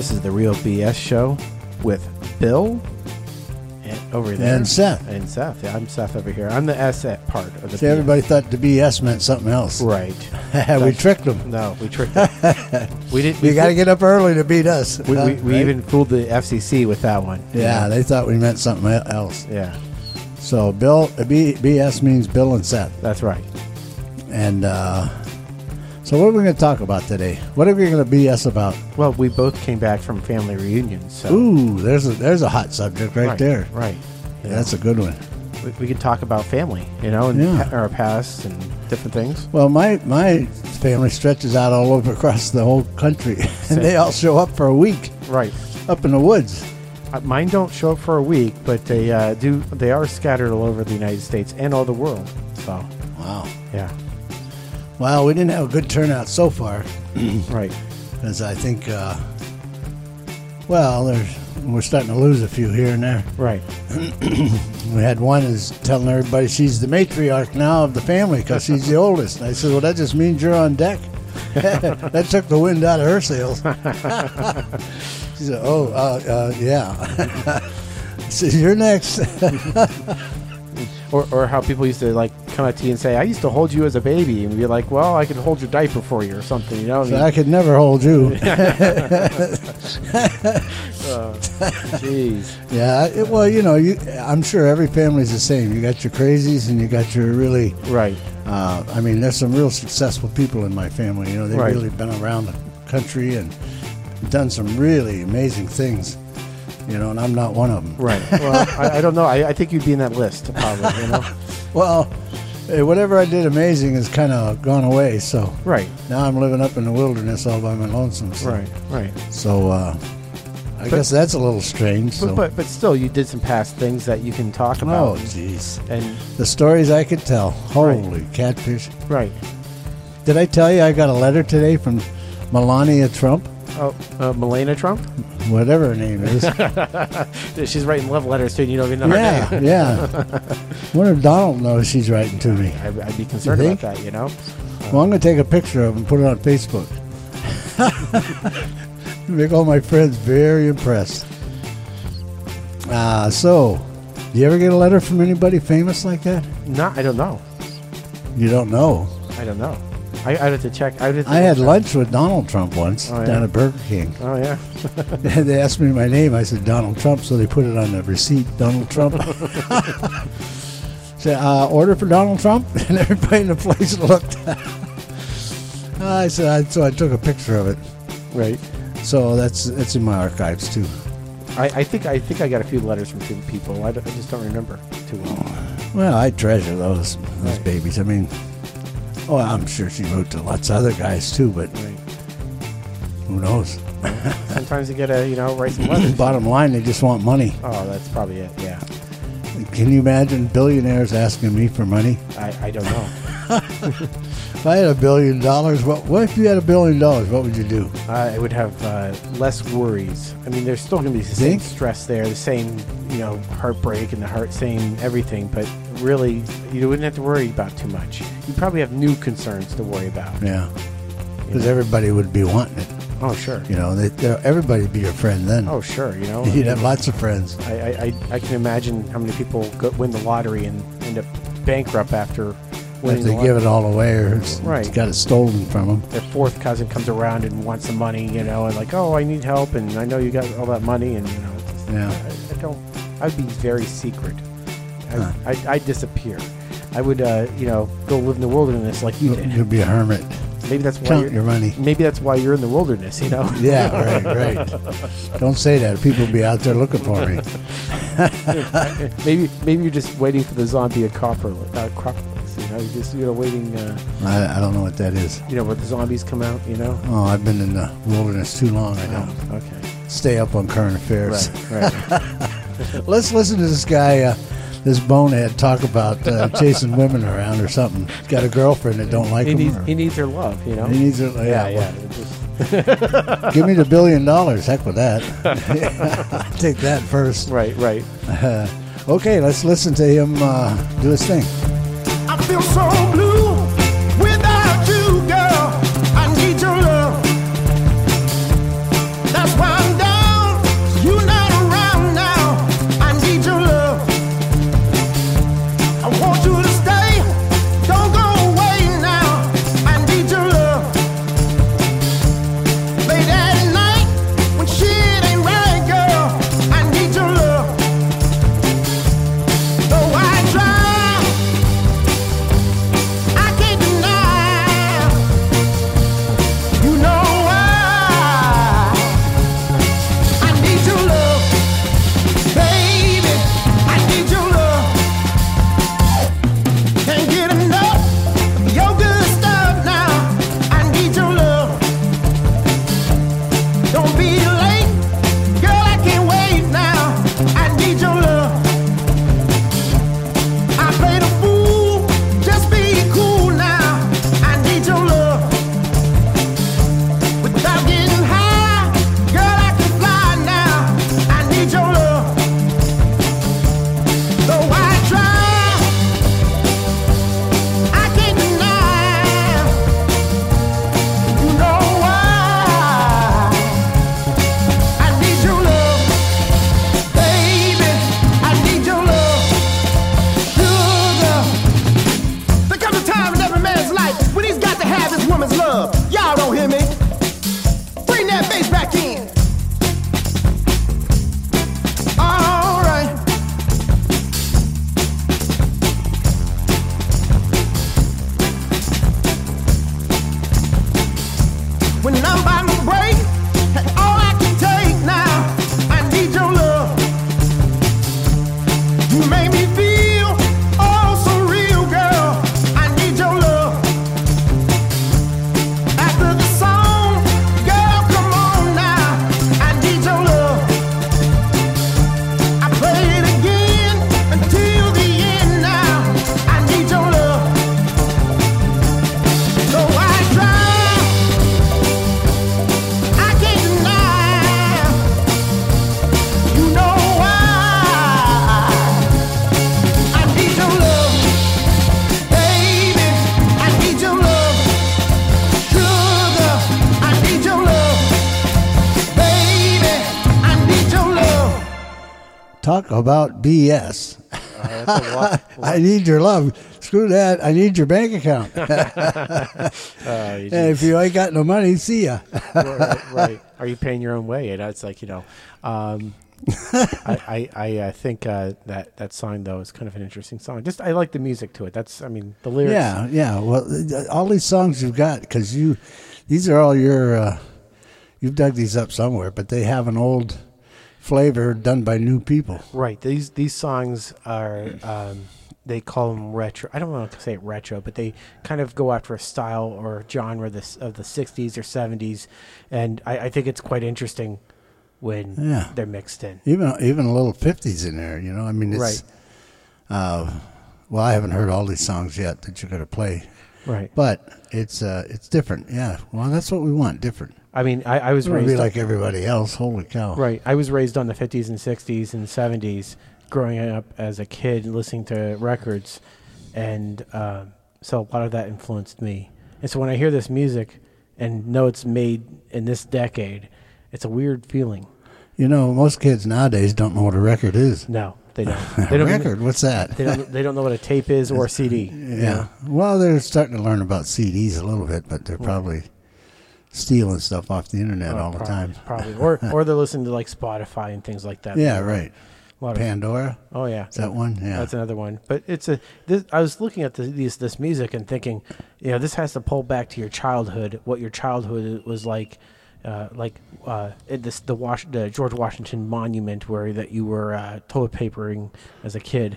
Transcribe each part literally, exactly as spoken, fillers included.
This is the Real B S Show with Bill and over there. And Seth. And Seth. Yeah, I'm Seth over here. I'm the S part of the See, B S. everybody thought the B S meant something else. Right. We tricked them. No, we tricked them. we didn't. You got to get up early to beat us. We, we, we right? even fooled the F C C with that one. Yeah, know? they thought we meant something else. Yeah. So Bill, B, BS means Bill and Seth. That's right. And uh, so what are we going to talk about today? What are we going to B S about? Well, we both came back from family reunions. So. Ooh, there's a, there's a hot subject right, right there. Right. Yeah, that's a good one. We, we could talk about family, you know, and Yeah. pa- our past and different things. Well, my, my family stretches out all over across the whole country, and they all show up for a week Right. up in the woods. Uh, mine don't show up for a week, but they uh, do. They are scattered all over the United States and all the world. So, Wow. yeah. Well, we didn't have a good turnout so far, Right. because I think, uh, well, there's we're starting to lose a few here and there. Right. We had one is telling everybody she's the matriarch now of the family because she's the oldest. And I said, well, that just means you're on deck. That took the wind out of her sails. She said, oh, uh, uh, yeah. I said, you're next. Or, or how people used to like come up to you and say, "I used to hold you as a baby," and be like, "Well, I could hold your diaper for you or something," you know. So I could never hold you. Jeez. Yeah, it, well, you know, you, I'm sure every family's the same. You got your crazies and you got your really, Right. uh, I mean, there's some real successful people in my family. You know, they've Right. really been around the country and done some really amazing things. You know, and I'm not one of them. Right. Well, I, I don't know. I, I think you'd be in that list, probably. You know. Well, hey, whatever I did amazing has kind of gone away. So Right. now I'm living up in the wilderness all by my lonesome. So, Right. Right. So uh, I But- guess that's a little strange. So. But, but but still, you did some past things that you can talk about. Oh, jeez. And The stories I could tell. Holy catfish. right. Did I tell you I got a letter today from Melania Trump? Oh, uh, Melania Trump. Whatever her name is. She's writing love letters to you. You don't even know her yeah, name. yeah. Wonder if Donald knows she's writing to me. I, I'd be concerned You about think? that. You know. Well, I'm going to take a picture of it and put it on Facebook. Make all my friends very impressed. Uh, so, do you ever get a letter from anybody famous like that? No, I don't know. You don't know. I don't know. I, I'd have to check. I'd have to I had check. lunch with Donald Trump once Oh, yeah? down at Burger King. Oh yeah. They asked me my name. I said Donald Trump, so they put it on the receipt, Donald Trump. Said, uh, order for Donald Trump? And everybody in the place looked. I said, I, so I took a picture of it. Right. So that's that's in my archives too. I, I think I think I got a few letters from few people. I, don't- I just don't remember too well. Well, I treasure those those Right. babies. I mean, oh, I'm sure she wrote to lots of other guys too, but Right. who knows? Sometimes you gotta, you know, write some letters. Bottom line, they just want money. Oh, that's probably it. Yeah. Can you imagine billionaires asking me for money? I, I don't know. If I had a billion dollars, what, what if you had a billion dollars? What would you do? I would have uh, less worries. I mean, there's still going to be the same Think? stress there, the same, you know, heartbreak and the heart, same everything. But really, you wouldn't have to worry about too much. You probably have new concerns to worry about. Yeah, you because know? everybody would be wanting it. Oh, sure. You know, they, they're- everybody'd be your friend then. Oh, sure. You know, You'd have lots of friends. I, I, I, I can imagine how many people go, win the lottery and end up bankrupt after winning If the they lottery. give it all away or it's, Right. it's got it stolen from them. Their fourth cousin comes around and wants the money, you know, and like, oh, I need help, and I know you got all that money, and you know, it's just, Yeah. I, I don't. I'd be very secret. I, Huh. I'd, I'd disappear. I would, uh, you know, go live in the wilderness like you did. You'd be a hermit. Maybe that's why Count you're. your money. Maybe that's why you're in the wilderness, you know. Yeah, right, right. Don't say that. People will be out there looking for me. maybe, maybe you're just waiting for the zombie acropolis. Uh, acropolis you know, you're just you know waiting. Uh, I, I don't know what that is. you know, where the zombies come out. You know. Oh, I've been in the wilderness too long. I don't Oh, okay. stay up on current affairs. Right. Right. Let's listen to this guy, uh, this bonehead, talk about uh, chasing women around or something. He's got a girlfriend that don't like he him. needs or- he needs her love. You know. he needs her. Yeah, Yeah, yeah. well, it just- give me the billion dollars. Heck with that. I'll take that first. right, right. Uh, okay, let's listen to him uh, do his thing. I feel so blue without you, girl. I need your love. That's why I'm down. talk about B S. Uh, that's a lot, I need your love. Screw that. I need your bank account. uh, And if you ain't got no money, see ya. right, right. Are you paying your own way? And it's like, you know, um, I I, I uh, think uh, that that song though is kind of an interesting song. Just I like the music to it. That's I mean the lyrics. Yeah, yeah. Well, th- all these songs you've got, because you, these are all your, uh, you've dug these up somewhere, but they have an old flavor done by new people. Right. These these songs are um, they call them retro. I don't want to say retro, but they kind of go after a style or genre of the, of the sixties or seventies, and I, I think it's quite interesting when Yeah. they're mixed in. Even even a little fifties in there, you know. I mean, it's, Right. Uh, well, I haven't heard all these songs yet that you're going to play, Right. but it's uh, it's different. Yeah. Well, that's what we want. Different. I mean, I, I was It's going to raised be like everybody else. Holy cow. right. I was raised on the fifties and sixties and seventies, growing up as a kid, listening to records, and um, so a lot of that influenced me. And so when I hear this music and know it's made in this decade, it's a weird feeling. You know, most kids nowadays don't know what a record is. No, they don't. A They don't record? What's that? They don't. They don't know what a tape is or a C D. Yeah. Well, they're starting to learn about C Ds a little bit, but they're probably stealing stuff off the internet Oh, all the probably, time. Probably, or or they're listening to like Spotify and things like that. Yeah, right. A lot of, Pandora? oh yeah, Is that one? Yeah. That's another one. But it's a. This, I was looking at the, these this music and thinking, you know, this has to pull back to your childhood. What your childhood was like, uh, like uh, it, this the Wash the George Washington Monument where that you were uh, toilet papering as a kid.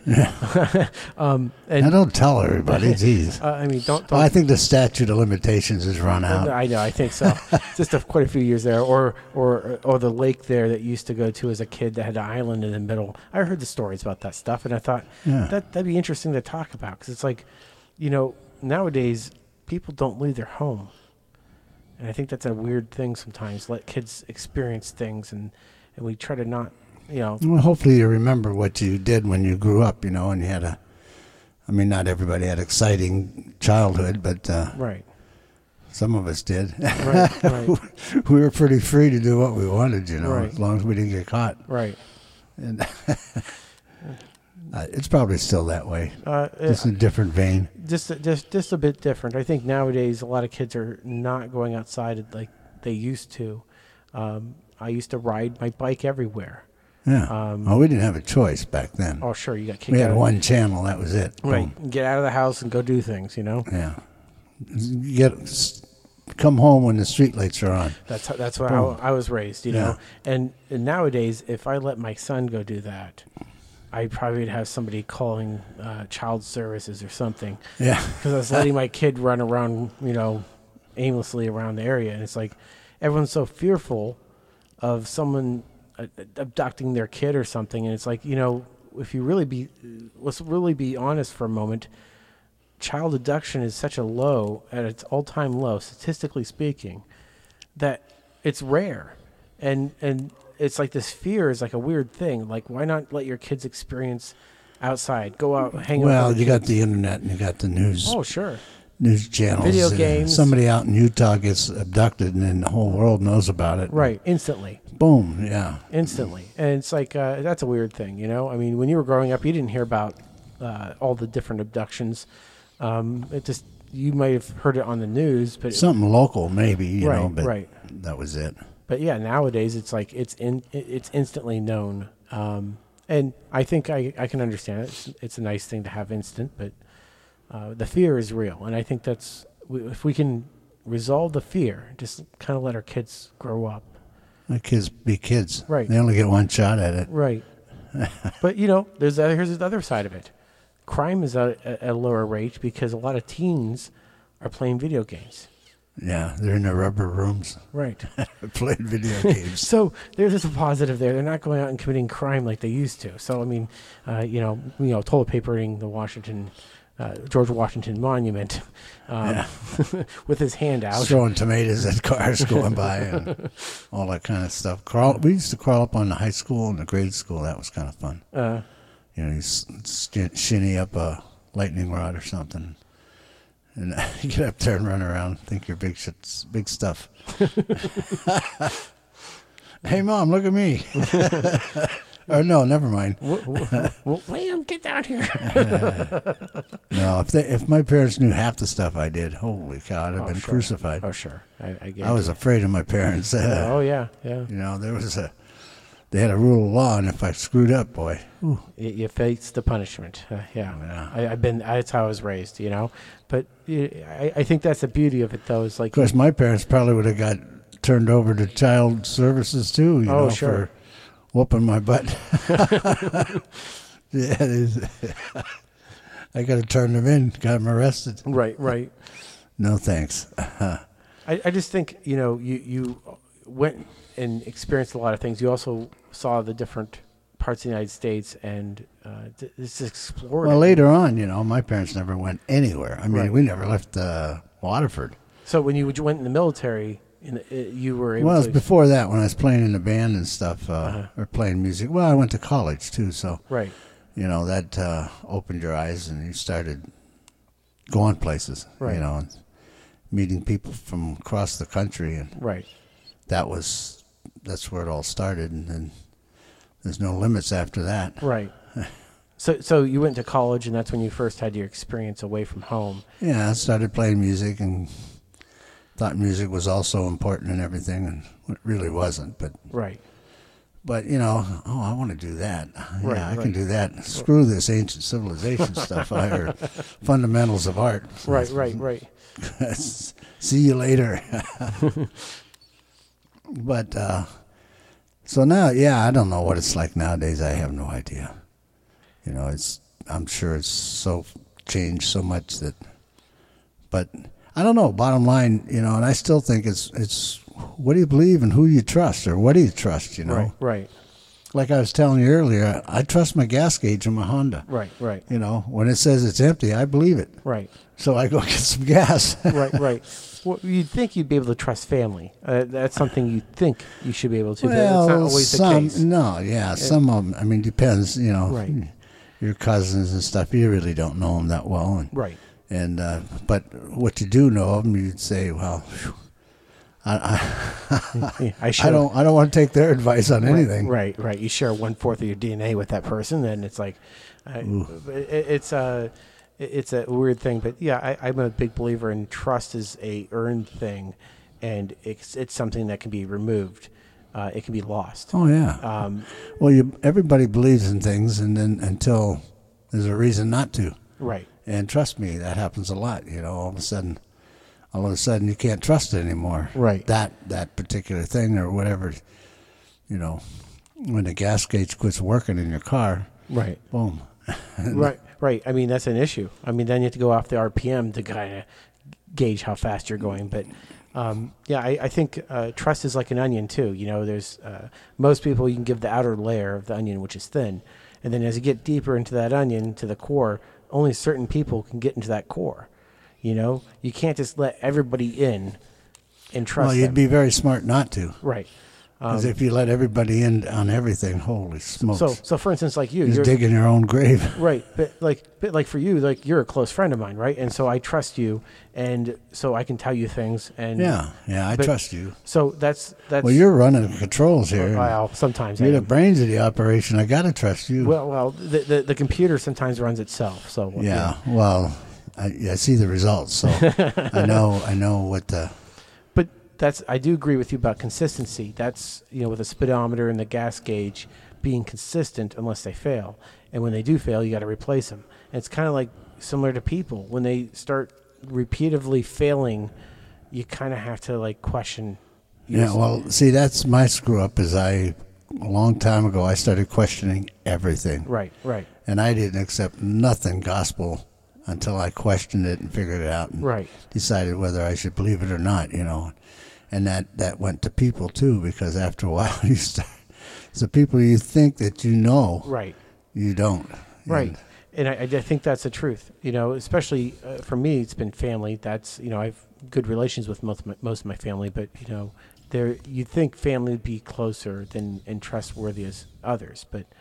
um, and Now, don't tell everybody. Jeez. uh, I mean, don't. don't Well, I think the statute of limitations has run out. I know, I think so. Just a, quite a few years there, or or or the lake there that you used to go to as a kid that had an island in the middle. I heard the stories about that stuff, and I thought Yeah. that that'd be interesting to talk about because it's like, you know, nowadays people don't leave their home, and I think that's a weird thing sometimes. Let kids experience things, and and we try to not, you know, Well, hopefully you remember what you did when you grew up, you know, and you had a, I mean, not everybody had exciting childhood, but uh, right, some of us did. right, right, We were pretty free to do what we wanted, you know, Right. as long as we didn't get caught. right. And uh, it's probably still that way, Uh, just in a different vein. just just just a bit different. I think nowadays a lot of kids are not going outside like they used to. Um, I used to ride my bike everywhere. Yeah. Um, well, we didn't have a choice back then. Oh, sure, you got kicked We out. had of- one channel. That was it. right. Boom. Get out of the house and go do things. You know, Yeah. You get come home when the street lights are on. that's how, that's what, how I was raised. You know, Yeah. and, and nowadays, if I let my son go do that, I probably would have somebody calling uh, child services or something Yeah. because I was letting my kid run around, you know, aimlessly around the area, and it's like everyone's so fearful of someone uh, abducting their kid or something, and it's like, you know, if you really be, let's really be honest for a moment. Child abduction is such a low, at its all-time low, statistically speaking, that it's rare, and and it's like this fear is like a weird thing. Like, why not let your kids experience outside, go out, hang out? Well, with you other got the internet and you got the news. kids? Oh, sure. News channels. Video and games. Somebody out in Utah gets abducted, and then the whole world knows about it. Right, instantly. Boom. Yeah. instantly, and it's like uh, that's a weird thing, you know. I mean, when you were growing up, you didn't hear about uh, all the different abductions. Um, it just you might have heard it on the news, but Something local, maybe. You Right, know, but right. that was it. but yeah, nowadays it's like it's in it- it's instantly known, um, and I think I, I can understand it. It's, it's a nice thing to have instant, but uh, the fear is real, and I think that's if we can resolve the fear, just kind of let our kids grow up. Let kids be kids. Right. They only get one shot at it. Right. But, you know, there's the, here's the other side of it. Crime is at a, at a lower rate because a lot of teens are playing video games. Yeah, they're in their rubber rooms Right. playing video games. So there's just a positive there. They're not going out and committing crime like they used to. So, I mean, uh, you know, you know, toilet papering the Washington, uh, George Washington Monument um, Yeah. with his hand out. Throwing tomatoes at cars going by and all that kind of stuff. Crawl. We used to crawl up on the high school and the grade school. That was kind of fun. Uh, You know, you s- sh- shinny up a lightning rod or something, and you get up there and run around, think you're big shit, big stuff. Hey, Mom, look at me. Or no, never mind. William, get down here. No, if they, if my parents knew half the stuff I did, holy cow, I'd have Oh, been sure. crucified. Oh, sure. I, I, get I was it. afraid of my parents. Oh, yeah, yeah. You know, there was a, they had a rule of law, and if I screwed up, boy, You, you face the punishment. Uh, yeah, Yeah. I, I've been. That's how I was raised. You know, but uh, I, I think that's the beauty of it, though. Is like, of course, my parents probably would have got turned over to child services too. You Oh, know, sure. for whooping my butt. Yeah, it is. I got to turn them in. Got them arrested. right, right. No thanks. I, I just think you know you you went and experienced a lot of things. You also saw the different parts of the United States and uh, d- just explored. Well, it. later on, you know, my parents never went anywhere. I mean, Right. we never left uh, Waterford. So when you went in the military, in the, uh, you were able Well, it was to. before that when I was playing in the band and stuff, uh, Uh-huh. or playing music. Well, I went to college too, so Right. you know that uh, opened your eyes and you started going places. Right. You know, and meeting people from across the country, and Right. that was that's where it all started. And then there's no limits after that. Right. So so you went to college, and that's when you first had your experience away from home. Yeah, I started playing music and thought music was also important and everything, and it really wasn't. But Right. but you know, oh, I want to do that. Right, yeah, I right. can do that. Screw this ancient civilization stuff. I heard fundamentals of art. Right. Right. Right. See you later. But uh, so now, yeah, I don't know what it's like nowadays. I have no idea. You know, it's I'm sure it's so changed so much that, but I don't know. Bottom line, you know, and I still think it's it's what do you believe and who you trust, or what do you trust? You know, Right. Right. like I was telling you earlier, I trust my gas gauge in my Honda. Right. Right. You know, when it says it's empty, I believe it. Right. So I go get some gas. Right. Right. Well, you'd think you'd be able to trust family. Uh, that's something you think you should be able to. but Well, that's not always some the case. no, yeah, some of them. I mean, depends. You know, Right. your cousins and stuff. You really don't know them that well, and Right. and uh, but what you do know of them, you'd say, well, phew, I Yeah, I I, should. I don't I don't want to take their advice on anything. Right, right. You share one fourth of your D N A with that person, and it's like, uh, it, it's a, it's a weird thing. But yeah, I, I'm a big believer in trust is a earned thing, and it's it's something that can be removed. Uh, it can be lost. Oh yeah. Um, Well, you everybody believes in things, and then until there's a reason not to. right, And trust me, that happens a lot. You know, all of a sudden, all of a sudden, you can't trust it anymore. Right. That that particular thing or whatever. You know, when the gas gauge quits working in your car, right, boom. right, right. I mean, that's an issue. I mean, then you have to go off the R P M to kind of gauge how fast you're going. But um, yeah, I, I think uh, trust is like an onion too. You know, there's uh, most people you can give the outer layer of the onion, which is thin, and then as you get deeper into that onion to the core, only certain people can get into that core. You know, you can't just let everybody in and trust Well, you'd them. be very smart not to. right. Because Um, if you let everybody in on everything, holy smokes. so, so for instance, like you, you're you're digging your own grave. right, but like, but like for you, like you're a close friend of mine, right? And so I trust you, and so I can tell you things, and Yeah, yeah, I But- trust you. So that's that's. Well, you're running the controls here. Well, sometimes I You're the am. brains of the operation. I got to trust you. Well, well, the, the the computer sometimes runs itself. So yeah, well, I, I see the results, so I know I know what the. But that's I do agree with you about consistency. That's you know with the speedometer and the gas gauge being consistent unless they fail, and when they do fail, you got to replace them. And it's kind of like similar to people when they start repeatedly failing, you kind of have to like question. Yeah, well, see, that's my screw up. Is I a long time ago I started questioning everything, Right, right, and I didn't accept nothing gospel until I questioned it and figured it out and right, decided whether I should believe it or not. You know, and that that went to people too, because after a while you start. So people you think that you know, right. you don't. Right. And- And I, I think that's the truth, you know, especially uh, for me, it's been family. That's, you know, I have good relations with most of my, most of my family, but, you know, there, you'd think family would be closer than and trustworthy as others. But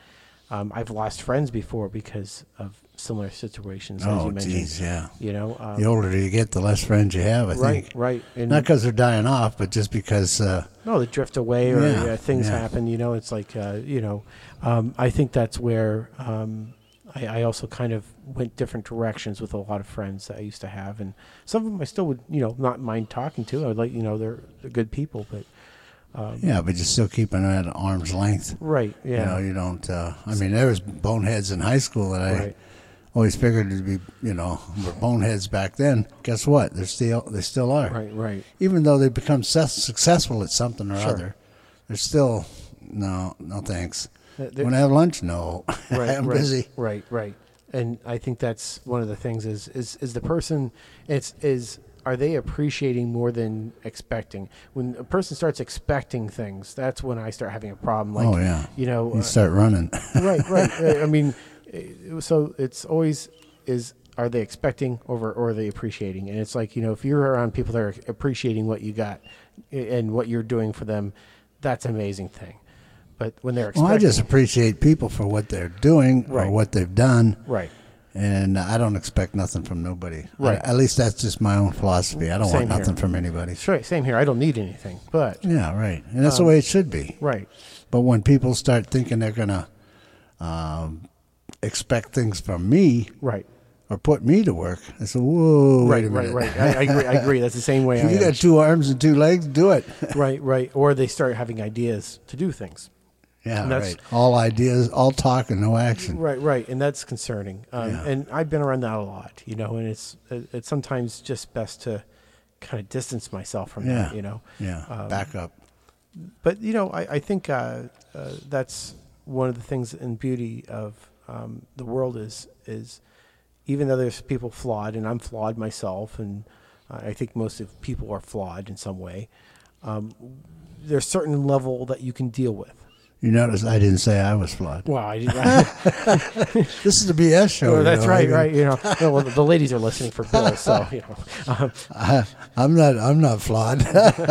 Um, I've lost friends before because of similar situations, as Oh, you mentioned. geez, yeah. You know, um, The older you get, the less friends you have, I right, think. right. And Not because they're dying off, but just because... Uh, no, they drift away or Yeah, uh, things yeah. happen. You know, it's like, uh, you know, um, I think that's where um, I, I also kind of went different directions with a lot of friends that I used to have. And some of them I still would, you know, not mind talking to. I would like, you know, they're, they're good people, but... Um, yeah, but you're still keeping it at arm's length. right, yeah. You know, you don't... Uh, I mean, there was boneheads in high school that I Right. always figured to be, you know, were boneheads back then. Guess what? They're still, they still are. Right, right. Even though they become su- successful at something or Sure. other, they're still, no, no thanks. Uh, they're- Want to have lunch? No. Right, I'm right, busy. Right, right. And I think that's one of the things is is is the person it's is are they appreciating more than expecting? When a person starts expecting things, that's when I start having a problem. Like, Oh, yeah. you know, You uh, start running. right, right. Uh, I mean, uh, so it's always is are they expecting over or are they appreciating? And it's like, you know, if you're around people that are appreciating what you got and what you're doing for them, that's an amazing thing. But when they're expecting, Well, I just appreciate people for what they're doing Right. or what they've done. right. And I don't expect nothing from nobody. Right. I- at least that's just my own philosophy. I don't Same want nothing here. from anybody. Sure, same here. I don't need anything, but Yeah, right. And that's Um, the way it should be. right. But when people start thinking they're going to um, expect things from me Right. or put me to work, I said, whoa, wait Right, a minute. right, right. I, I agree. I agree. That's the same way I If you am. got two arms and two legs, do it. Right, right. Or they start having ideas to do things. Yeah, And that's- right. All ideas, all talk and no action. Right, right. And that's concerning. Um, Yeah. And I've been around that a lot, you know, and it's it- it's sometimes just best to kind of distance myself from Yeah. that, you know. Yeah, Um, back up. But, you know, I, I think uh, uh, that's one of the things in beauty of um, the world is, is even though there's people flawed, and I'm flawed myself, and uh, I think most of people are flawed in some way, um, there's a certain level that you can deal with. You notice I didn't say I was flawed. Well, I didn't. This is a B S show. Oh, you that's know, I right, mean, right. You know, no, well, the ladies are listening for Bill, so you know. Um, I, I'm not. I'm not flawed.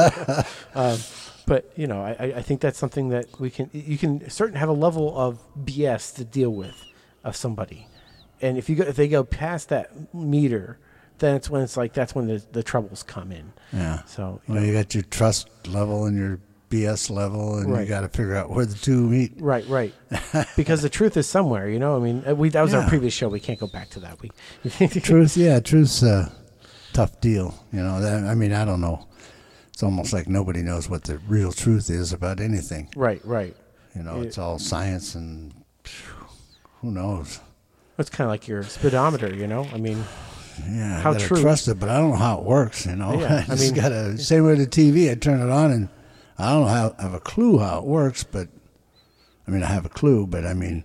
um, but you know, I, I think that's something that we can. You can certain have a level of B S to deal with of somebody, and if you go, if they go past that meter, then it's when it's like that's when the the troubles come in. Yeah. So you Well, know, you got your trust level and your B S level, and Right. you got to figure out where the two meet. right, right, because the truth is somewhere. You know, I mean, uh, we that was our Yeah. previous show. We can't go back to that. We Truth, yeah, truth's a tough deal. You know, that, I mean, I don't know. It's almost like nobody knows what the real truth is about anything. right, right. You know, It- it's all science, and phew, who knows? It's kind of like your speedometer. You know, I mean. Yeah, How I gotta true- trust it, but I don't know how it works. You know, Yeah, I I just mean- gotta. Same way with the T V, I turn it on, and I don't know how. I have a clue how it works, but I mean, I have a clue, but I mean,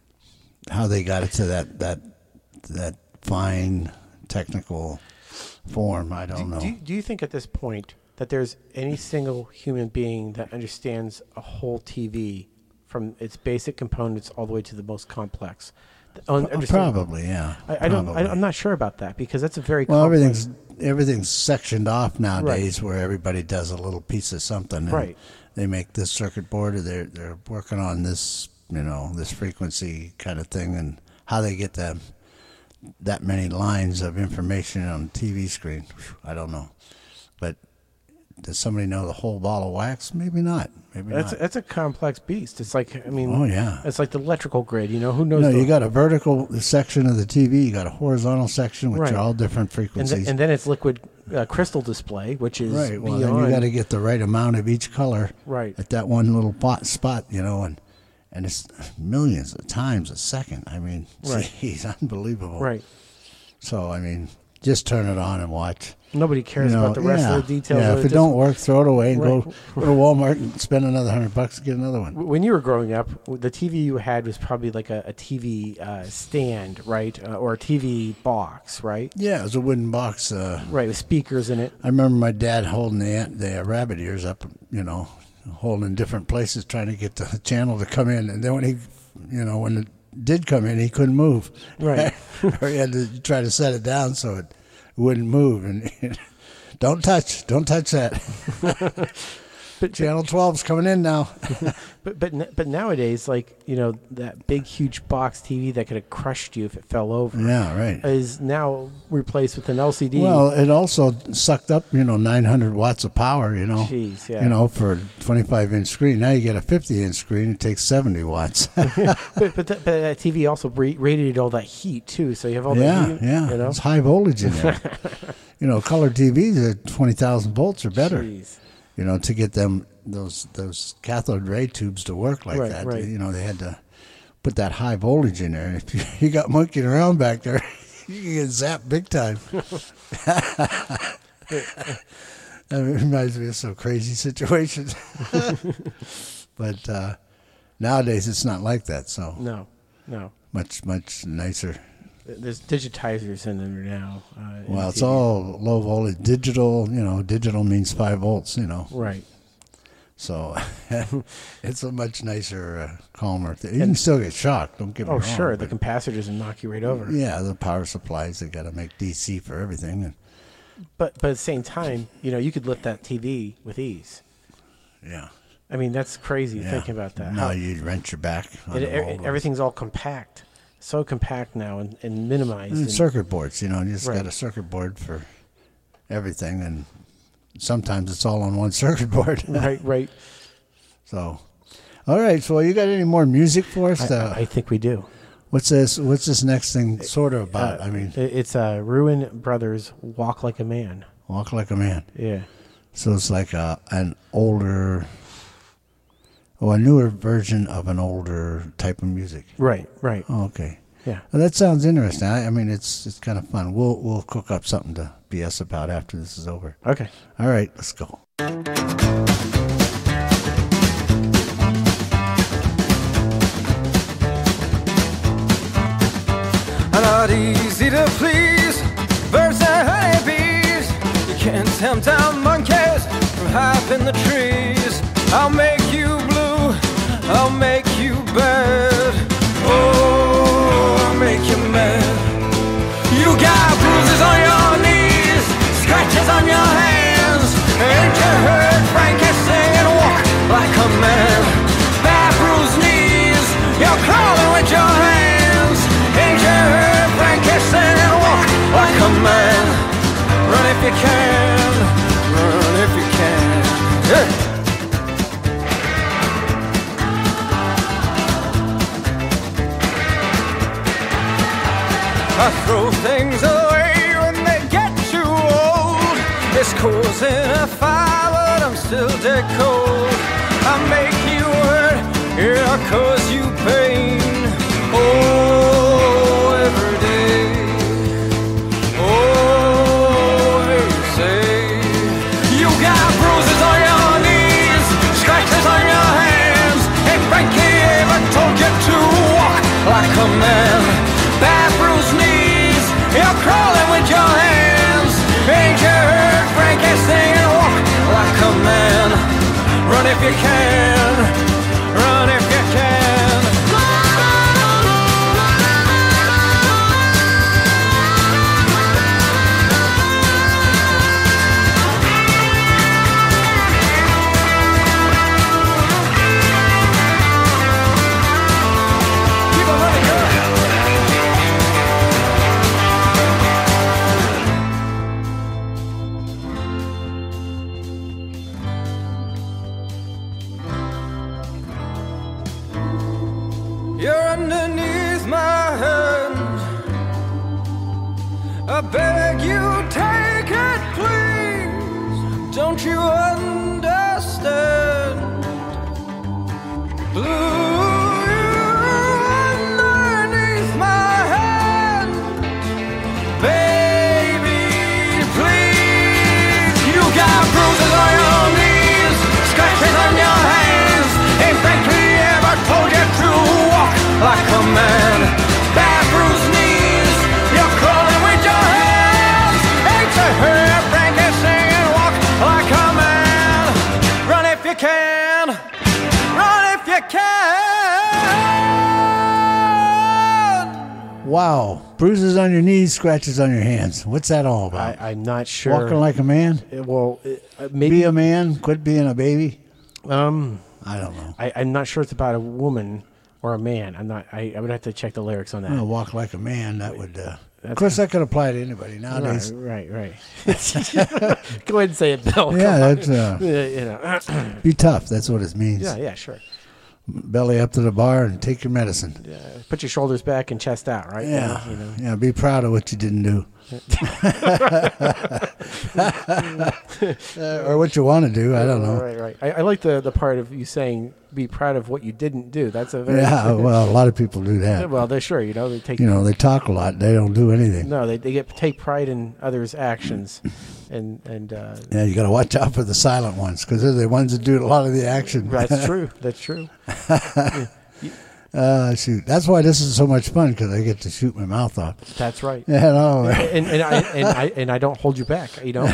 how they got it to that that that fine technical form, I don't know. Do, do you think at this point that there's any single human being that understands a whole T V from its basic components all the way to the most complex? Un- Pro- understand- Probably, yeah. I, I don't. I, probably. I'm not sure about that because that's a very Well, complex, everything's everything's sectioned off nowadays, where everybody does a little piece of something. And Right. They make this circuit board, or they're they're working on this, you know, this frequency kind of thing, and how they get that that many lines of information on a T V screen, I don't know. But does somebody know the whole ball of wax? Maybe not. Maybe That's not. that's a complex beast. It's like I mean, Oh, yeah. it's like the electrical grid. You know, who knows? No, the, you got a vertical section of the T V. You got a horizontal section, which Right. are all different and, frequencies. th- and then it's liquid uh, crystal display, which is Right. Well, beyond. then you got to get the right amount of each color Right. at that one little pot spot, you know, and and it's millions of times a second. I mean, Right. geez, unbelievable. right. So, I mean, just turn it on and watch. Nobody cares You know, about the rest yeah, of the details. Yeah, of if it just- don't work, throw it away and Right. go, go to Walmart and spend another hundred bucks to get another one. When you were growing up, the T V you had was probably like a, a T V uh, stand, right, uh, or a T V box, right? Yeah, it was a wooden box. Uh, Right, with speakers in it. I remember my dad holding the ant- the uh, rabbit ears up, you know, holding in different places, trying to get the channel to come in. And then when he, you know, when it did come in, he couldn't move. Right. Or he had to try to set it down so it wouldn't move. And don't touch, don't touch that. But but Channel twelve's coming in now. but but n- but nowadays, like you know, that big huge box T V that could have crushed you if it fell over. Yeah, right. Is now replaced with an L C D. Well, it also sucked up, you know, nine hundred watts of power, you know. Jeez, yeah. You know, for a twenty-five inch screen. Now you get a fifty inch screen, it takes seventy watts. but but, th- but that T V also ra- radiated all that heat too, so you have all yeah, that heat. yeah. You know? It's high voltage in there. You know, color T Vs at twenty thousand volts or better. Jeez. You know, to get them those those cathode ray tubes to work like Right, that. right. You know, they had to put that high voltage in there. If you, you got monkeying around back there, you can get zapped big time. That reminds me of some crazy situations. But uh, nowadays it's not like that. So No, no. much much nicer. There's digitizers in there now. Uh, in Well, it's T V. all low voltage, digital. You know, digital means five volts. You know, right. so it's a much nicer, uh, calmer thing. You can still get shocked. Don't get me Oh, wrong. sure. The but- capacitor doesn't knock you right over. Yeah, the power supplies, they got to make D C for everything. And But but at the same time, you know, you could lift that T V with ease. yeah. I mean, that's crazy yeah. thinking about that. No, How- you wrench your back. On it, the e- old ones. everything's all compact, so compact now and, and minimized. And and- circuit boards, you know, you just Right. got a circuit board for everything. And sometimes it's all on one circuit board. right, right. So, all right. So, you got any more music for us? I, Uh, I think we do. what's this? What's this next thing sort of about? Uh, I mean, it- it's uh, Ruin Brothers "Walk Like a Man." walk like a man. Yeah, So it's like a, an older, oh, a newer version of an older type of music. right, right. Oh, okay. Yeah, Well, that sounds interesting. I, I mean, it's it's kind of fun. We'll we'll cook up something to B S about after this is over. okay. All right, let's go. Not easy to please, birds and honeybees. You can't tempt down monkeys from high up in the trees. I'll make you blue, I'll make you bad. Oh, I'll make you mad. You got bruises on your knees, scratches on your hands. Ain't you heard Frankie sing and walk like a man? Bad bruised knees, you're crawling with your hands. Ain't you heard Frankie sing and walk like a man? Run if you can, run if you can. Yeah. I throw things away when they get too old. It's causing a fire, but I'm still dead cold. I make you hurt, yeah, I cause you pain. Oh, every day. Oh, they say you got bruises on your knees, scratches on your hands. Hey, Frankie ever told you to walk like a man? Bad bruised knees, you're crawling with your hands. Ain't you heard Frankie sing and walk like a man? Run if you can, run if you can. Keep on running, girl. You're underneath my hand. I beg you, take it, please. Don't you understand? Blue, you're underneath my hand. Baby, please. You got bruises on your knees, scratches on your hands. Ain't Frankie ever told you to walk like a man? Bad bruised knees, you're crawling with your hands. Ain't you heard Frankie sing and walk like a man? Run if you can, run if you can. Wow. Bruises on your knees, scratches on your hands. What's that all about? I, I'm not sure. Walking like a man? Uh, well, uh, maybe Be a man, quit being a baby. Um, I don't know. I, I'm not sure it's about a woman or a man. I'm not. I, I would have to check the lyrics on that. Well, walk like a man. That would. Uh, of course, that could apply to anybody nowadays. Right, right, right. Go ahead and say it, Bill. Yeah, Come that's on. uh, Yeah, you know. be tough. That's what it means. yeah, yeah, sure. Belly up to the bar and take your medicine. Yeah, put your shoulders back and chest out, right? Yeah, You know. yeah. Be proud of what you didn't do, uh, or what you want to do. I don't know. Right, right. I, I like the the part of you saying be proud of what you didn't do. That's a very Yeah, well, a lot of people do that. well, they're sure, you know, they take You know, they talk a lot. They don't do anything. no, they they get take pride in others' actions, and and uh, Yeah, you got to watch out for the silent ones because they're the ones that do a lot of the action. that's true. That's true. Uh, shoot, that's why this is so much fun because I get to shoot my mouth off. That's right. Yeah, no, and and I and I and I don't hold you back. You know.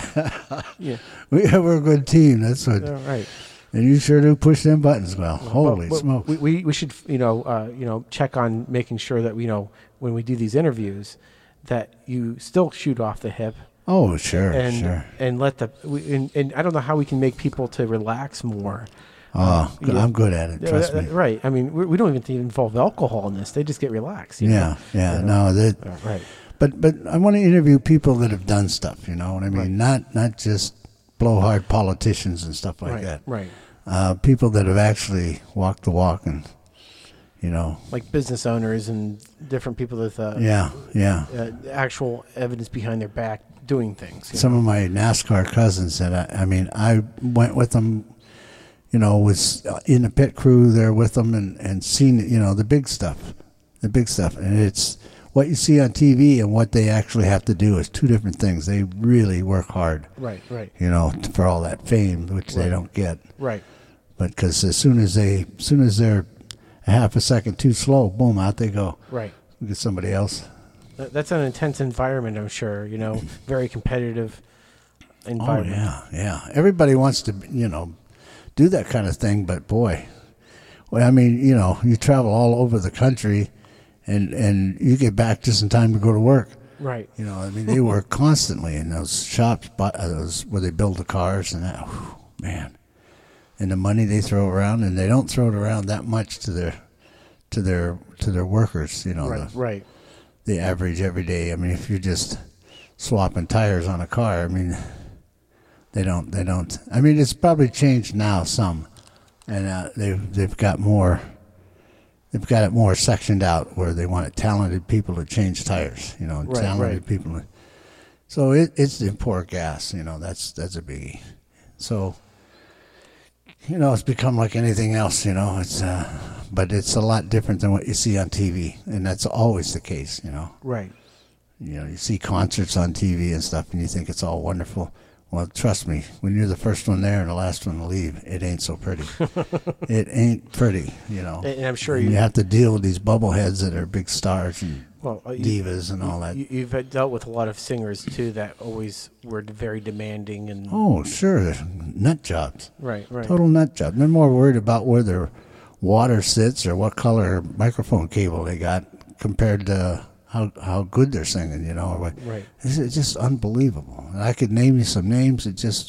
Yeah. we, we're a good team. That's what. All right. And you sure do push them buttons well. Holy But- but smoke! We, we we should you know uh, you know check on making sure that you know when we do these interviews that you still shoot off the hip Oh, sure, and sure. and let the we, and, and I don't know how we can make people to relax more. Oh, yeah. I'm good at it. Yeah, Trust uh, me. Right. I mean, we, we don't even involve alcohol in this. They just get relaxed. You Yeah, know? yeah. You know? No, that. Uh, right. But but I want to interview people that have done stuff. You know what I mean? Right. Not not just blowhard politicians and stuff like right. that. Right. Uh, people that have actually walked the walk and, you know. Like business owners and different people with uh, Yeah, yeah. uh, actual evidence behind their back doing things. you Some know? of my NASCAR cousins that I, I mean, I went with them, you know, was in the pit crew there with them and, and seen, you know, the big stuff, the big stuff. And it's what you see on T V and what they actually have to do is two different things. They really work hard, Right. Right. you know, for all that fame, which they Right. don't get. Right. But because as soon as they, as soon as they're a half a second too slow, boom, out they go. Right. Get somebody else. That- That's an intense environment, I'm sure. You know, very competitive Oh environment. yeah, yeah. Everybody wants to, you know, do that kind of thing, but boy, well, I mean, you know, you travel all over the country, and and you get back just in time to go to work. Right. You know, I mean, they work constantly in those shops, but uh, those where they build the cars and that. Whew, man, and the money they throw around, and they don't throw it around that much to their to their to their workers. You know, Right. the, Right. the average every day. I mean, if you're just swapping tires on a car, I mean, they don't, they don't. I mean, it's probably changed now some, and uh, they've they've got more. They've got it more sectioned out where they want talented people to change tires. You know, Right, talented right. people. To, so it, it's the poor gas. You know, that's that's a biggie. So. You know, it's become like anything else, you know. It's, uh, but it's a lot different than what you see on T V, and that's always the case, you know. Right. You know, you see concerts on T V and stuff, and you think it's all wonderful. Well, trust me, when you're the first one there and the last one to leave, it ain't so pretty. It ain't pretty, you know. And, and I'm sure And you, you have to deal with these bubbleheads that are big stars and well, uh, you, divas and all that. you, you've had dealt with a lot of singers too that always were very demanding and Oh, sure, they're nut jobs. right, right, Total nut job. They're more worried about where their water sits or what color microphone cable they got compared to how how good they're singing, you know. Or what. right. It's, it's just unbelievable. And I could name you some names. It just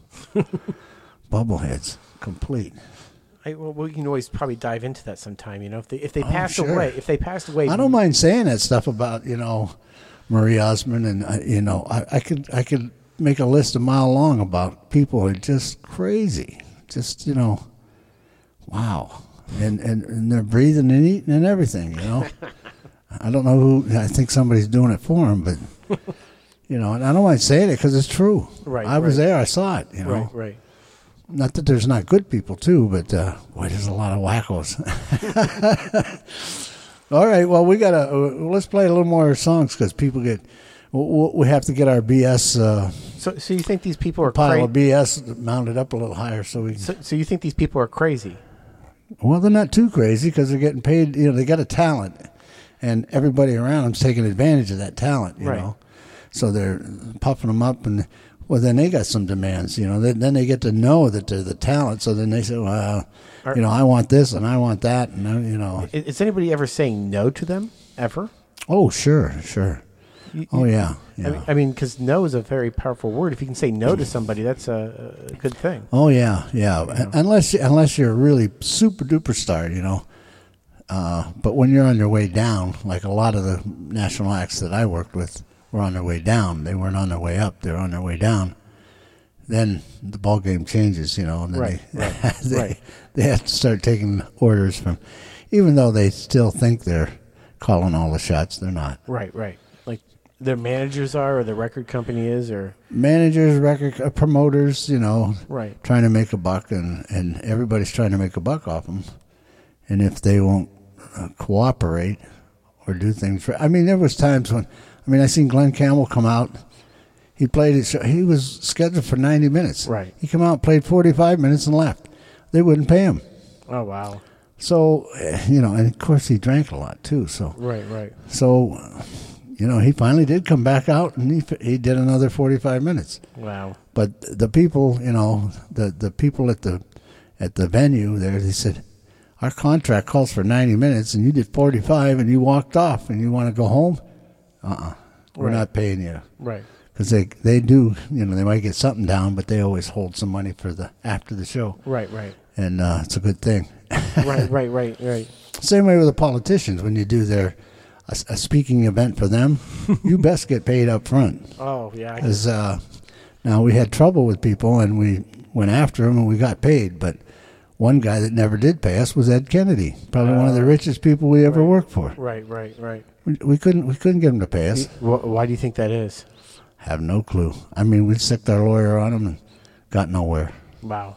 bubbleheads, complete. I, well, we can always probably dive into that sometime. You know, if they if they Oh, passed sure. away, if they passed away, I don't mind saying that stuff about you know Marie Osmond, and uh, you know I, I could I could make a list a mile long about people who are just crazy, just you know, wow, and and, and they're breathing and eating and everything, you know. I don't know who. I think somebody's doing it for them, but you know, and I don't mind saying it because it's true. Right, I was right. there. I saw it. You know, Right, right. not that there's not good people too, but uh, boy, there's a lot of wackos. All right, well, we gotta uh, let's play a little more songs because people get. We we have to get our B S uh, So, so you think these people are pile crazy? of B S mounted up a little higher, so we. Can, So, so you think these people are crazy? well, they're not too crazy because they're getting paid. You know, they got a talent, and everybody around them's taking advantage of that talent. You Right. know, so they're puffing them up, and well, then they got some demands. You know, then, then they get to know that they're the talent. So then they say, well, Are- you know, I want this and I want that, and I, you know, I- Is anybody ever saying no to them ever? oh sure, sure. You- Oh you- yeah, yeah. I mean, I mean, because no is a very powerful word. If you can say no to somebody, that's a, a good thing. Oh yeah, yeah. know. Unless unless you're a really super duper star, you know. Uh, but when you're on your way down, like a lot of the national acts that I worked with were on their way down. They weren't on their way up. They were on their way down. Then the ball game changes, you know, and then Right, they, right, they, right. they have to start taking orders from, even though they still think they're calling all the shots, they're not. Right, right. Like their managers are, or the record company is, or Managers, record uh, promoters, you know, right, trying to make a buck, and, and everybody's trying to make a buck off them. And if they won't uh, cooperate or do things for, I mean, there was times when, I mean, I seen Glenn Campbell come out. He played his show. He was scheduled for ninety minutes. Right. He came out, played forty-five minutes, and left. They wouldn't pay him. oh wow, So, uh, you know, and of course he drank a lot too. So, right, right, so, uh, you know, he finally did come back out, and he he did another forty-five minutes. wow, But the people, you know, the the people at the at the venue there, they said, our contract calls for ninety minutes, and you did forty-five, and you walked off, and you want to go home? Uh-uh. We're Right. not paying you. right, Because they, they do, you know, they might get something down, but they always hold some money for the after the show. right, right, And uh, it's a good thing. right, right, right, right. Same way with the politicians. When you do their a, a speaking event for them, you best get paid up front. Oh yeah, I Because uh, now we had trouble with people, and we went after them, and we got paid. But one guy that never did pay us was Ed Kennedy, probably one of the richest people we ever right. worked for. right, right, right. We, we couldn't we couldn't get him to pay us. Wh- Why do you think that is? Have no clue. I mean, we sicked our lawyer on him and got nowhere. Wow.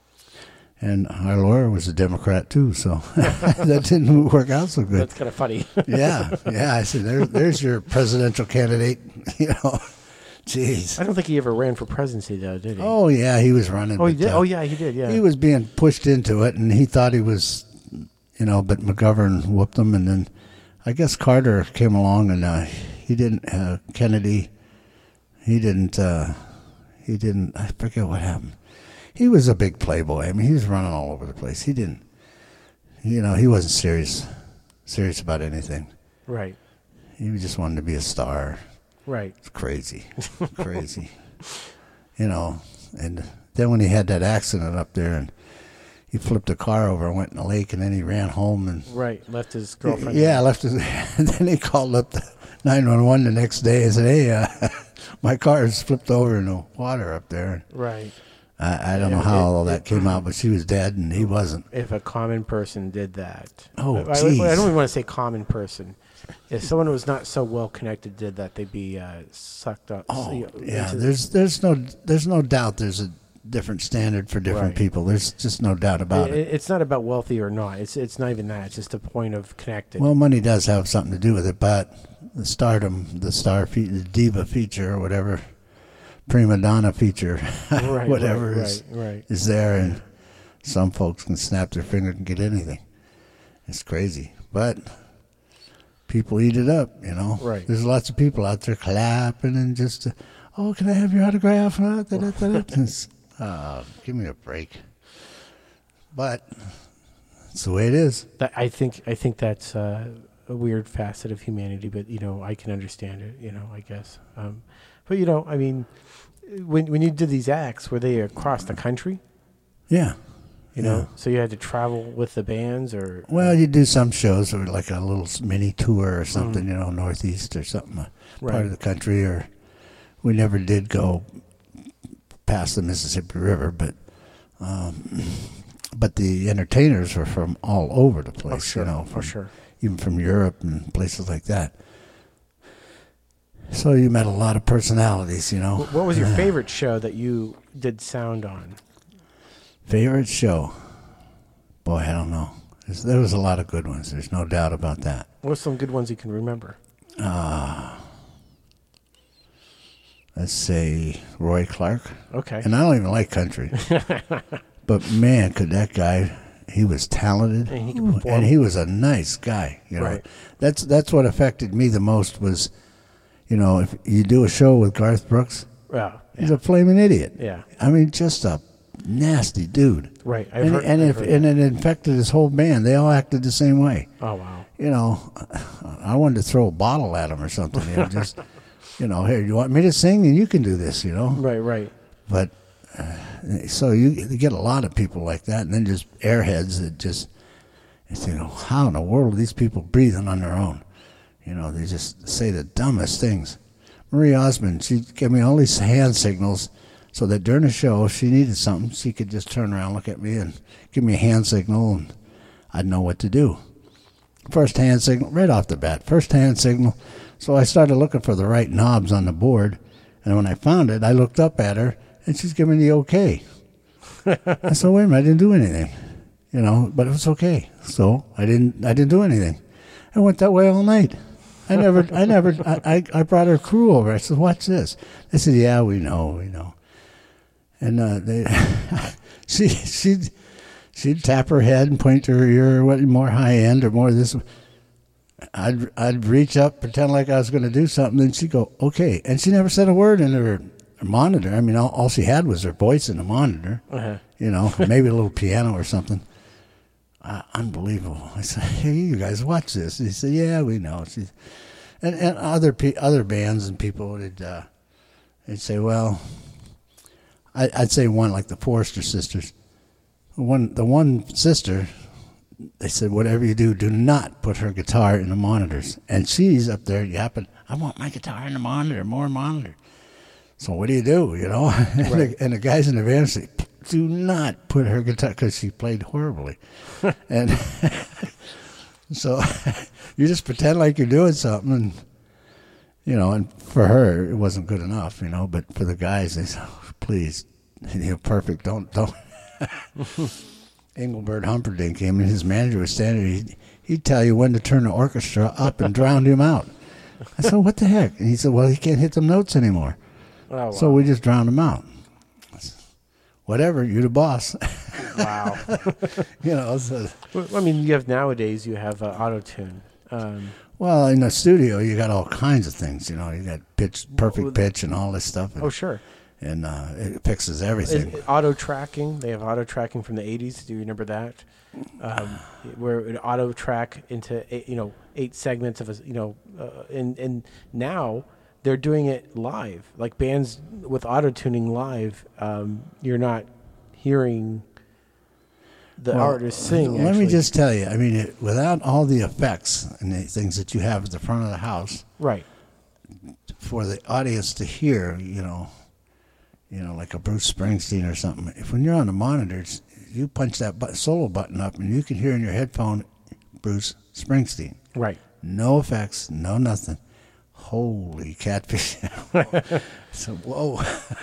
And our lawyer was a Democrat too, so that didn't work out so good. That's kind of funny. Yeah, yeah. I said, there, "There's your presidential candidate." You know, jeez. I don't think he ever ran for presidency, though, did he? Oh yeah, he was running. oh, he but, did. uh, Oh, yeah, he did. Yeah. He was being pushed into it, and he thought he was, you know, but McGovern whooped him, and then I guess Carter came along, and uh, he didn't. Uh, Kennedy, he didn't. Uh, he didn't. I forget what happened. He was a big playboy. I mean, he was running all over the place. He didn't. You know, he wasn't serious, serious about anything. Right. He just wanted to be a star. Right. It's crazy, crazy. You know, and then when he had that accident up there, and he flipped a car over and went in the lake, and then he ran home and Right. Left his girlfriend. yeah, left his. And then he called up the nine one one the next day and said, "Hey, uh, my car is flipped over in the water up there." Right. I, I don't Yeah, know how it- all that came out, but she was dead and he wasn't. If a common person did that. Oh, I, I, geez. I don't even want to say common person. If someone who was not so well connected did that, they'd be uh, sucked up. Oh, you know, yeah. into- There's there's no there's no doubt there's a different standard for different Right. people. There's just no doubt about it, it. it's not about wealthy or not. It's it's not even that. It's just a point of connected. Well, money does have something to do with it, but the stardom, the star, fe- the diva feature or whatever, prima donna feature, right, whatever right, is right, right. is there, and some folks can snap their finger and get anything. It's crazy, but people eat it up, you know. Right. There's lots of people out there clapping and just, uh, oh, can I have your autograph? Uh, da, da, da, da. It's, uh, give me a break. But it's the way it is. That, I think I think that's uh, a weird facet of humanity, but you know I can understand it. You know, I guess. Um, but you know, I mean, when when you did these acts, were they across the country? Yeah. You know, so you had to travel with the bands, or Well, you do some shows or like a little mini tour or something, you know, Northeast or something, a part Right. of the country. Or we never did go past the Mississippi River, but um, but the entertainers were from all over the place, oh, sure, you know, for from, sure. even from Europe and places like that. So you met a lot of personalities, you know. Wh- What was your favorite show that you did sound on? Favorite show? Boy, I don't know. There's, there was a lot of good ones. There's no doubt about that. What's some good ones you can remember? Let's say Roy Clark. Okay. And I don't even like country. But man, could that guy, he was talented. And he could Ooh, perform. and he was a nice guy. You know, Right. That's that's what affected me the most was, you know, if you do a show with Garth Brooks, Oh, he's yeah. a flaming idiot. Yeah. I mean, just a nasty dude. Right. I've and heard, and I've if heard and that. it infected his whole band. They all acted the same way. Oh wow. You know, I wanted to throw a bottle at him or something. You know, just you know, here, you want me to sing? And you can do this, you know. Right, right. But uh, so you, you get a lot of people like that, and then just airheads that just, you know, how in the world are these people breathing on their own? You know, they just say the dumbest things. Marie Osmond, she gave me all these hand signals so that during the show, if she needed something, she could just turn around, look at me, and give me a hand signal, and I'd know what to do. First hand signal, right off the bat, first hand signal. So I started looking for the right knobs on the board, and when I found it, I looked up at her, and she's giving me the okay. I said, wait a minute, I didn't do anything, you know, but it was okay. So I didn't, I didn't do anything. I went that way all night. I never, I never, I, I brought her crew over. I said, watch this. They said, yeah, we know, we know. And uh, they, she, she'd, she'd tap her head and point to her ear, what more high end or more this. I'd, I'd reach up, pretend like I was going to do something, and she'd go, okay. And she never said a word in her, her monitor. I mean, all, all she had was her voice in the monitor, uh-huh. you know, maybe a little piano or something. Uh, unbelievable. I said, hey, you guys, watch this. He said, yeah, we know. She's, and and other pe- other bands and people would uh, they'd say, well, I, I'd say one like the Forrester Sisters. One the one sister, they said, whatever you do, do not put her guitar in the monitors. And she's up there yapping, I want my guitar in the monitor, more monitor. So what do you do, you know? Right. and, the, and the guys in the band say, do not put her guitar, because she played horribly. And so you just pretend like you're doing something, and, you know, and for her, it wasn't good enough, you know, but for the guys, they said, oh, please, you're perfect, don't, don't. Engelbert Humperdinck came, and his manager was standing there. He'd, he'd tell you when to turn the orchestra up and drown him out. I said, what the heck? And he said, well, he can't hit them notes anymore. Oh, wow. So we just drowned him out. Whatever, you're the boss. Wow. you know, so. Well, I mean, you have nowadays, you have uh, auto-tune. Um, well, in the studio, you got all kinds of things, you know. You got pitch, perfect well, pitch and all this stuff. And, oh, sure. And uh, it fixes everything. Auto-tracking, they have auto-tracking from the eighties. Do you remember that? Um, where it auto-track into, eight, you know, eight segments of a, you know, uh, and, and now they're doing it live. Like bands with auto-tuning live, um, you're not hearing the well, artist sing. Let actually. me just tell you, I mean, it, without all the effects and the things that you have at the front of the house, right, for the audience to hear, you know, you know, like a Bruce Springsteen or something. If when you're on the monitors, you punch that but- solo button up, and you can hear in your headphone Bruce Springsteen. Right. No effects, no nothing. Holy catfish. So, whoa.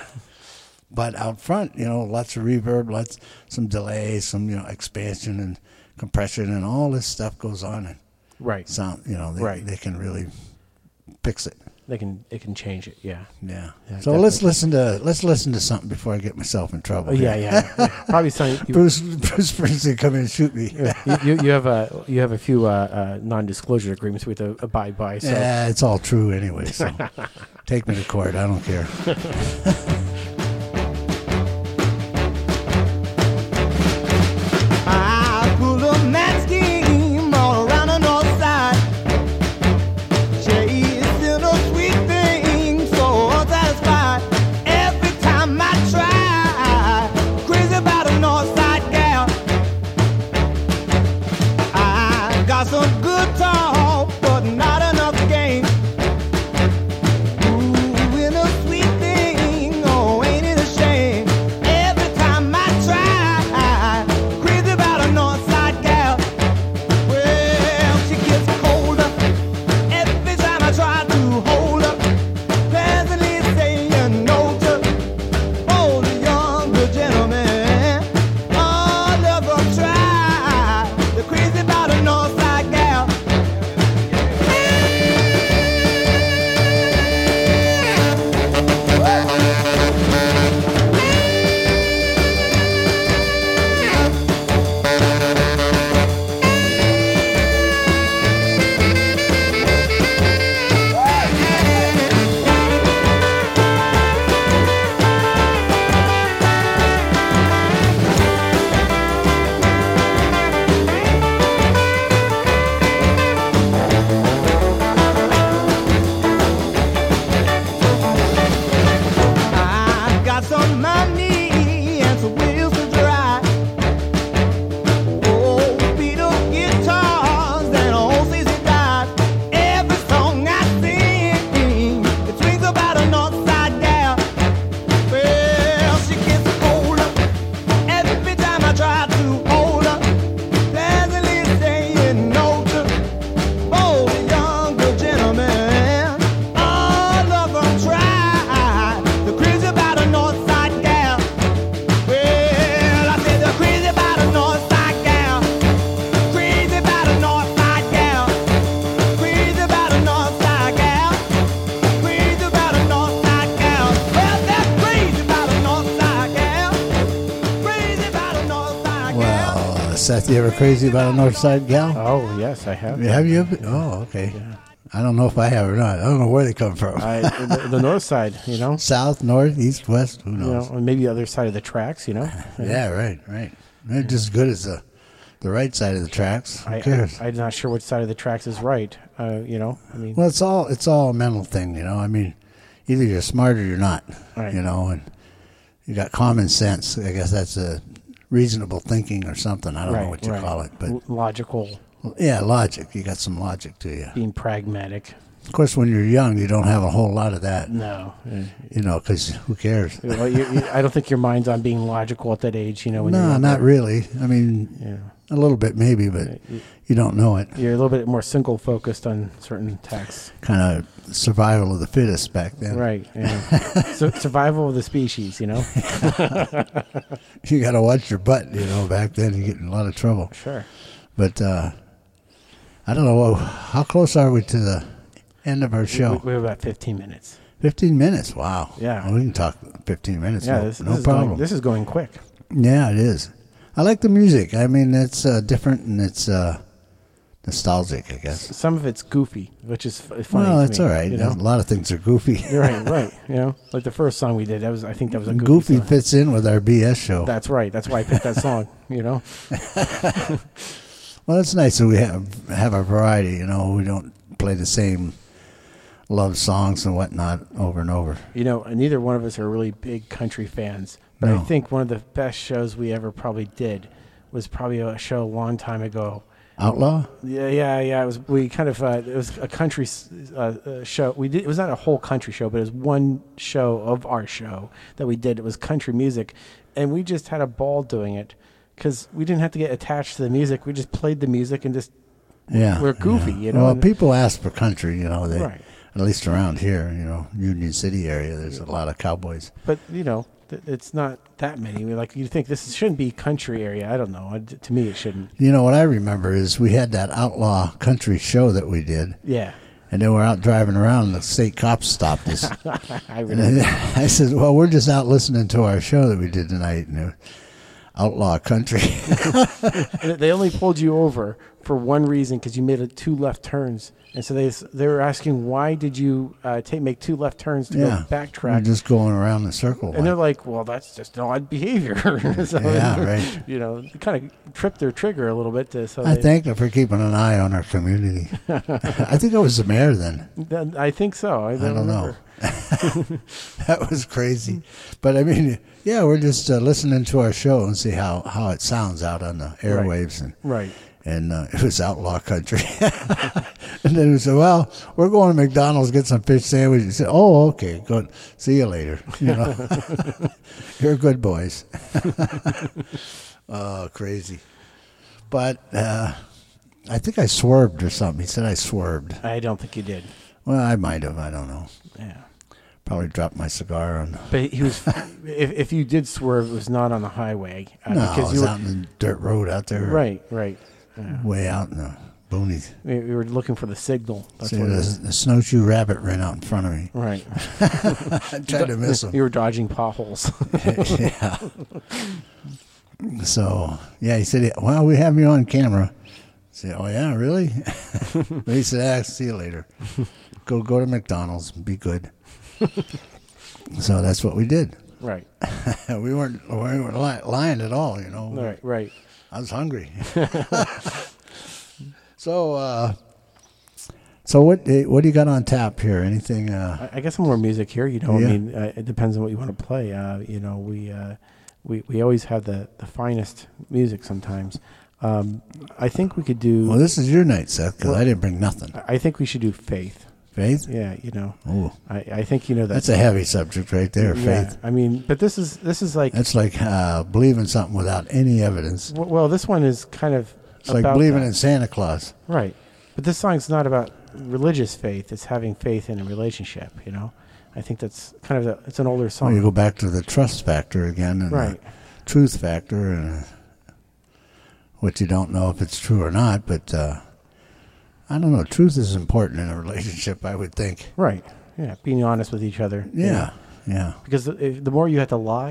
But out front, you know, lots of reverb, lots, some delay, some, you know, expansion and compression, and all this stuff goes on. And right. Sound, you know, they, right. they can really fix it. They can, it can change it, yeah. Yeah. yeah so definitely. let's listen to let's listen to something before I get myself in trouble. Oh, yeah, yeah, yeah. Probably something. You, Bruce Bruce Springsteen come in and shoot me. you, you, you have a you have a few uh, uh, non-disclosure agreements we have to abide by. So. Yeah, it's all true anyway. So take me to court. I don't care. I pull a mad scheme all around the north side. Chasing a sweet thing, so satisfied. Every time I try, crazy about a north side gal. I got some good talk, but not enough game. Ooh, in a sweet thing. Seth, you ever crazy about a North Side gal? Oh yes, I have. Have you? Oh, okay. Yeah. I don't know if I have or not. I don't know where they come from. I, the, the north side, you know. South, north, east, west. Who You knows? know, or maybe the other side of the tracks, you know. Yeah, right, right. They're just as good as the the right side of the tracks. Who I, cares? I, I'm not sure which side of the tracks is right. Uh, you know, I mean, well, it's all it's all a mental thing, you know. I mean, either you're smart or you're not, Right. you know. And you got common sense. I guess that's a reasonable thinking or something. I don't right, know what you right. call it, but L- logical, yeah, logic. You got some logic to you. being pragmatic. Of course, when you're young, you don't have a whole lot of that, No, Uh, you know, because who cares? well, you, you, I don't think your mind's on being logical at that age. You know, when you're No, younger. not really. I mean, Yeah. a little bit maybe, but you don't know it. You're a little bit more single focused on certain texts. Kind of survival of the fittest back then. Right. Yeah. so, survival of the species, you know? You got to watch your butt, you know. Back then, you get in a lot of trouble. Sure. But uh, I don't know. Well, how close are we to the end of our show? We, we have about fifteen minutes. Fifteen minutes. Wow. Yeah. Well, we can talk fifteen minutes. Yeah, no, this, no this is problem. Going, this is going quick. Yeah, it is. I like the music. I mean, it's uh, different and it's uh, nostalgic, I guess. Some of it's goofy, which is f- funny. Well, to that's me, all right. You know? A lot of things are goofy. You're right, right. You know, like the first song we did, that was I think that was a goofy, Goofy song. fits in with our B S show. That's right. That's why I picked that song. You know. Well, it's nice that we have have a variety. You know, we don't play the same love songs and whatnot over and over. You know, neither one of us are really big country fans, but No. I think one of the best shows we ever probably did was probably a show a long time ago. Outlaw? Yeah, yeah, yeah. It was we kind of uh, it was a country uh, uh, show. We did it was not a whole country show, but it was one show of our show that we did. It was country music, and we just had a ball doing it because we didn't have to get attached to the music. We just played the music and just Yeah. we're goofy, yeah. you know. Well, and- people ask for country, you know. They, Right. At least around here, you know, Union City area, there's a lot of cowboys. But you know, th- it's not that many. Like you think this shouldn't be country area. I don't know. I- To me, it shouldn't. You know, what I remember is we had that outlaw country show that we did, Yeah, and then we're out driving around, and the state cops stopped us. I And remember. I said, well, we're just out listening to our show that we did tonight, and it was outlaw country. And they only pulled you over for one reason because you made a two left turns, and so they they were asking why did you uh, take make two left turns to yeah. go We're backtrack, just going around the circle. and they're like, like, well, that's just odd behavior. So, Yeah, right. You know, they kind of tripped their trigger a little bit. To, so I they, thank them for keeping an eye on our community. I think I was the mayor then. Then I think so. I, I don't remember. know. That was crazy. But I mean, yeah, we're just uh, listening to our show and see how, how it sounds out on the airwaves. And Right. and uh, it was outlaw country. And then we said, well, we're going to McDonald's, get some fish sandwiches. He said, oh, okay, good. See you later. You know, you're good boys. Oh, crazy. But uh, I think I swerved or something. He said I swerved. I don't think you did. Well, I might have. I don't know. Yeah. Probably dropped my cigar on. But he was. if if you did swerve, it was not on the highway. Uh, No, because I was you were, out in the dirt road out there. Right. Right. Yeah. Way out in the boonies. We, we were looking for the signal. That's See, what it the, was. the snowshoe rabbit ran out in front of me. Right. I tried to miss him. You were dodging potholes. Yeah. So, yeah, he said, well, we have you on camera. I said, oh, yeah, really? But he said, ah, see you later. Go go to McDonald's. Be good. So that's what we did. Right. we weren't, we weren't li- lying at all, you know. Right. Right. I was hungry. So, uh, so what what do you got on tap here? Anything? Uh, I, I got some more music here. You know, Yeah. I mean, uh, it depends on what you want to play. Uh, you know, we uh, we we always have the the finest music sometimes. Um, I think we could do. well, this is your night, Seth, because Well- I didn't bring nothing. I think we should do Faith. Faith? Yeah, you know, Oh, I, I think you know that. that's a heavy subject right there, yeah, faith. I mean, but this is this is like That's like uh, believing something without any evidence. w- well, this one is kind of It's like about believing that. in Santa Claus. Right, but this song's not about religious faith. It's having faith in a relationship. You know, I think that's kind of a, it's an older Well, song. you go back to the trust factor again, and Right. the truth factor, and uh, what you don't know if it's true or not. But uh, I don't know. Truth is important in a relationship, I would think. Right. Yeah, being honest with each other. you Yeah, know. yeah. Because the, if, the more you have to lie,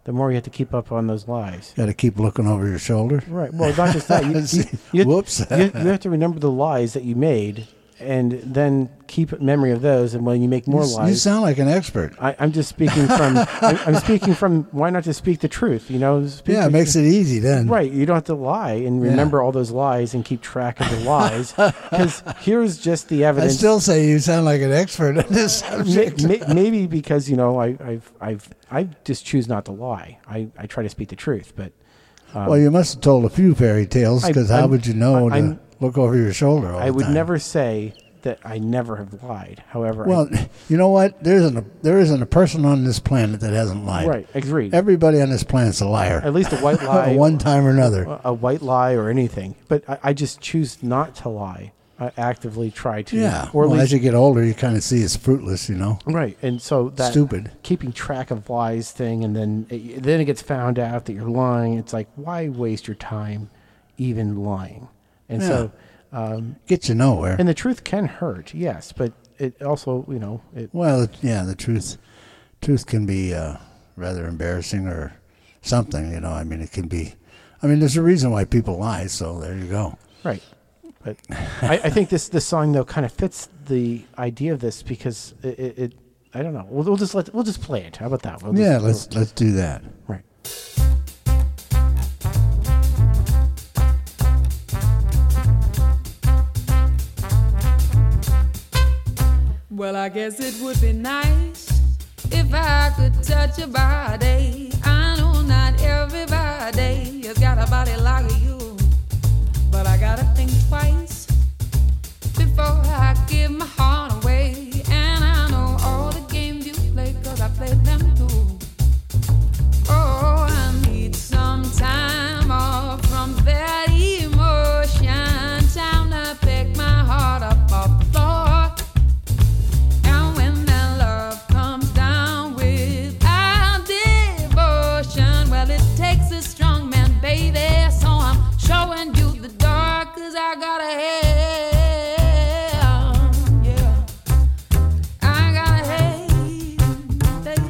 the more you have to keep up on those lies. Got to keep looking over your shoulder. Right. Well, not just that. You, you, you, Whoops. you, you have to remember the lies that you made, and then keep memory of those. And when you make more you, lies, you sound like an expert. I, I'm just speaking from. I'm, I'm speaking from. Why not just speak the truth? You know. Speak Yeah, it the, makes it easy then. Right. You don't have to lie and remember Yeah. all those lies and keep track of the lies. Because here's just the I evidence. still say you sound like an expert on this subject. May- may- Maybe because you know I, I've I've I just choose not to lie. I, I try to speak the truth, but um, Well, you must have told a few fairy tales, I- because how I'm- would you know I- to I'm- look over your shoulder all I the would time? never say that I never have lied. However, Well, you know what? There isn't a there isn't a person on this planet that hasn't I, lied. right, agreed. Everybody on this planet's a liar. At least a white lie, One time or another. a, a white lie or anything. But I, I just choose not to lie. I actively try to. Yeah. Or at Well, least, as you get older, you kind of see it's fruitless, you know. right, and so that Stupid. keeping track of lies thing, and then it, then it gets found out that you're lying. It's like, why waste your time even lying? And so, um, Get you nowhere. and the truth can hurt, yes, but it also, you know, it Well, it- yeah, the truth, truth can be uh, rather embarrassing or something. You know, I mean, it can be. I mean, there's a reason why people lie. So there you go. right. But I, I think this this song though kind of fits the idea of this because it, it, it I don't know. We'll, we'll just let we'll just play it. How about that? We'll Yeah, just, let's let's do that. right. Well, I guess it would be nice if I could touch your body. I know not everybody has got a body like you, but I gotta think twice before I give my heart away. And I know all the games you play, 'cause I played them too. Oh, I need some time off from that emotion, time to pick my heart up off the floor. And when that love comes down without devotion, well, it takes a strong man, baby. So I'm showing you the door, 'cause I gotta have, yeah, I gotta have, baby.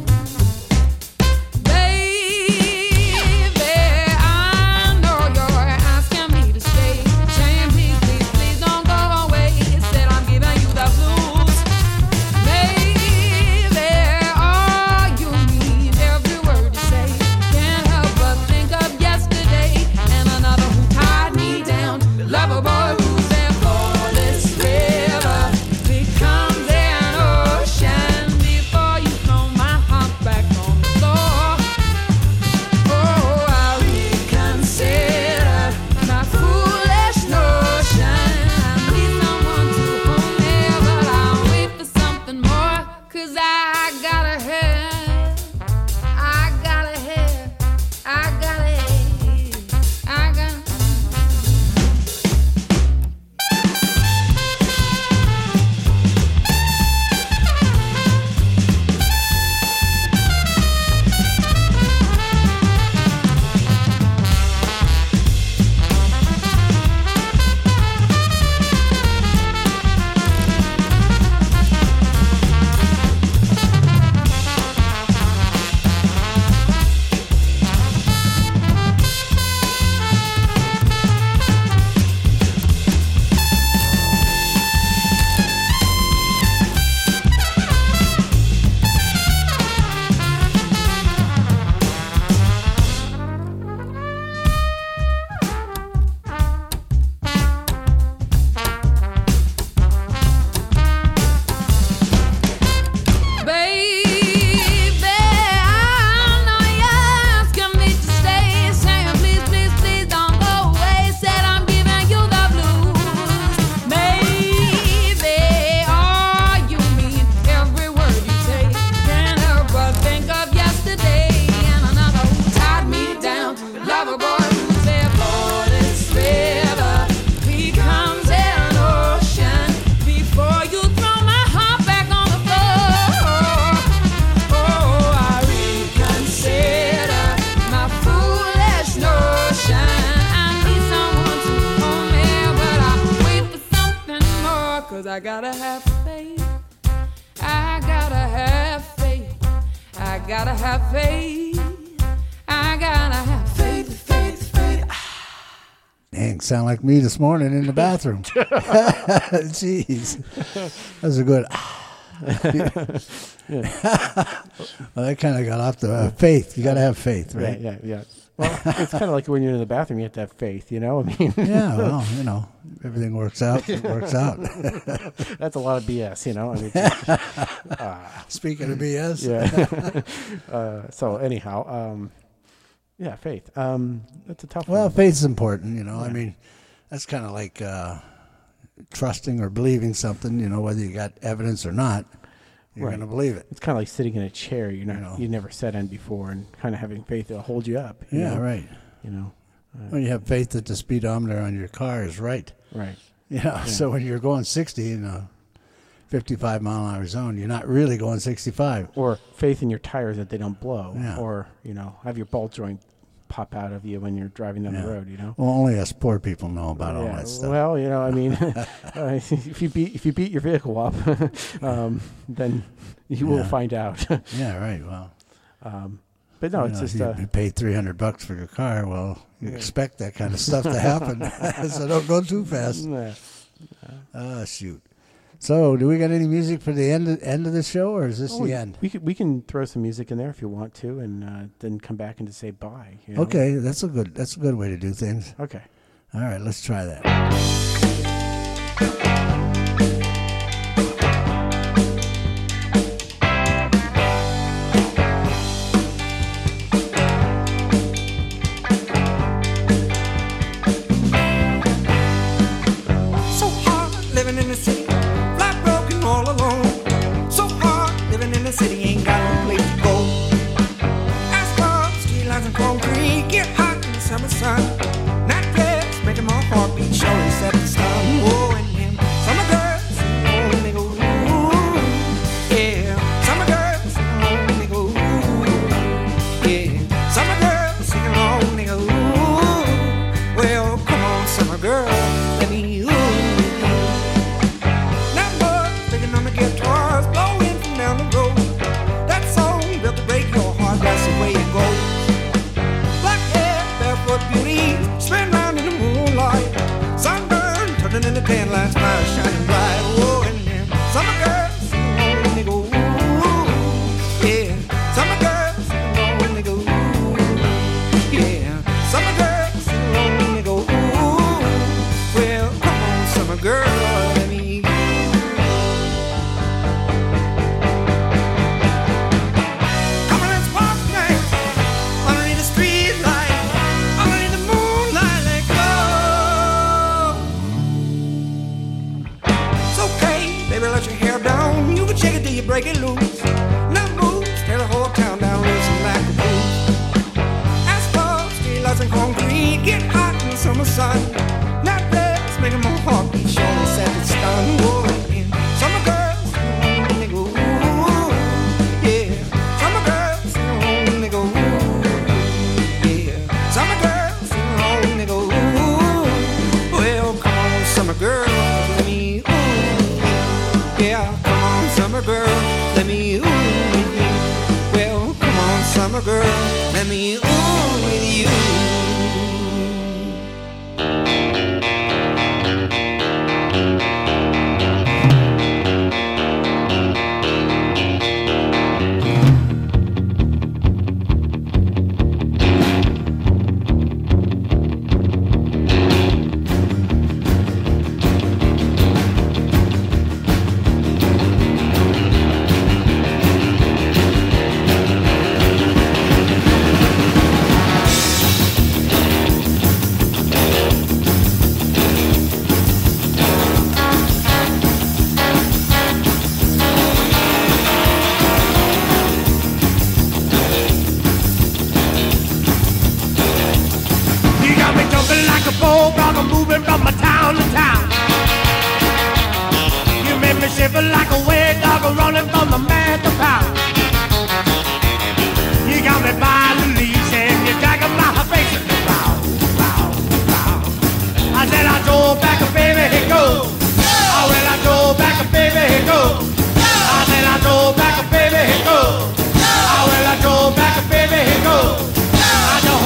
Baby, I know you're asking me to stay. Saying please, please, please don't go away. Said I'm giving you the blues. Baby, all you need, every word you say. Can't help but think of yesterday and another who tied me down. Lover boy who's there for this river becomes an ocean before you throw my heart back on the floor. Oh, I reconsider my foolish notion. I need someone to hold me, but I'll wait for something more. 'Cause I gotta have, I gotta have, I gotta have, I gotta. Baby, I know you're asking me to stay. Saying please, please, please don't go away. Said I'm giving you the blues. Maybe all you mean, every word you say. Can't help but think of yesterday and another who tied me down. Lover boy who's there for this river becomes an ocean before you throw my heart back on the floor. Oh, I reconsider my foolish notion. I need someone to hold me, but I wait for something more. 'Cause I gotta have faith. I gotta have faith. I gotta have faith. gotta have faith, faith, faith. Dang, sound like me this morning in the bathroom. Jeez. That was a good... Well, that kind of got off the uh, faith. You got to have faith, right? Yeah, yeah, yeah. Well, it's kind of like when you're in the bathroom, you have to have faith, you know? I mean, Yeah, well, you know, everything works out. It works out. that's a lot of B S, you know? I mean, uh, Speaking of B S. yeah. uh, so, anyhow, um, yeah, faith. Um, that's a tough Well, one. faith's important, you know. I mean, that's kind of like uh, trusting or believing something, you know, whether you got evidence or not, you're Right. going to believe it. It's kind of like sitting in a chair you know, You know. you never sat in before and kind of having faith it'll hold you up. You Yeah, know? right. You know, uh, When you have faith that the speedometer on your car is right. right. You know, so when you're going sixty in a fifty-five mile an hour zone, you're not really going sixty-five. Or faith in your tires that they don't blow. Yeah. Or, you know, have your ball joint pop out of you when you're driving down Yeah. the road, you know? Well, only us poor people know about all Yeah, that stuff. Well, you know, I mean, uh, if you beat if you beat your vehicle up, um, then you will Yeah. find out. Yeah, right. Well, um, but no, you it's know, just you, uh, you pay three hundred bucks for your car. Well, you expect that kind of stuff to happen, so don't go too fast. yeah. Oh, shoot. So, do we got any music for the end of, end of the show, or is this Oh, the we, end? we could we can throw some music in there if you want to, and uh, then come back and just say bye. You know? Okay, that's a good that's a good way to do things. Okay. All right, let's try that. So hard living in the city, life broken all alone. So hard living in the city, ain't got no place to go. Asphalt, streetlights and concrete, get hot in the summer sun. Night flares making my heart beat, surely set the stun. Oh, and them summer girls, oh, they go, ooh, yeah. Summer girls, oh, they go, ooh, yeah. Summer girls sing along, they go, ooh. Well, come on, summer girl, let me, ooh. Numbers picking on the guitars, blowing from down the road. That song built to break your heart, that's the way it goes. Black hair, barefoot beauty, spin round in the moonlight. Sunburn, turning into tan lights, fire shining bright. Oh, and then summer girls sing along and they go, ooh, yeah. Summer girls sing along and they go, ooh, yeah. Summer girls sing along and they go, ooh. Well, come on, summer girl, let me. Come on, let's walk tonight, underneath the street light, underneath the moonlight, let go. It's okay, baby, let your hair down. You can shake it till you break it loose. No moves, tear the whole town down, loosen like a blues. Asphalt, streetlights and concrete, get hot in the summer sun. Night flares making my heart beat, surely set it stun. Oh, and summer girls sing along and they go, ooh, yeah. Summer girls sing along and they go, ooh, yeah. Summer girls sing along and they go, ooh. Well, come on, summer girl, let me, ooh, yeah. Come on, summer girl, let me, ooh, with you. Well, come on, summer girl, let me, ooh, with you. You got me jumping like a bulldog, I'm moving from my town to town. You made me shiver like a wet dog, running from the man to pound. You got me by the leash and you're dragging my face in the bow, bow, bow. I said I drove back a baby, here goes. Oh, well, I drove back a baby, here goes. I said I drove back a baby, here goes. Oh, well, I drove back a baby, here goes. I drove